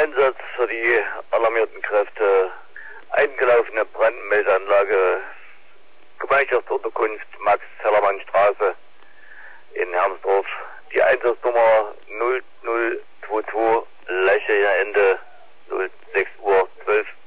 Einsatz für die alarmierten Kräfte. Eingelaufene Brandmeldeanlage, Gemeinschaftsunterkunft Max-Zellermann-Straße in Hermsdorf. Die Einsatznummer 0022, Ende 06:12 Uhr.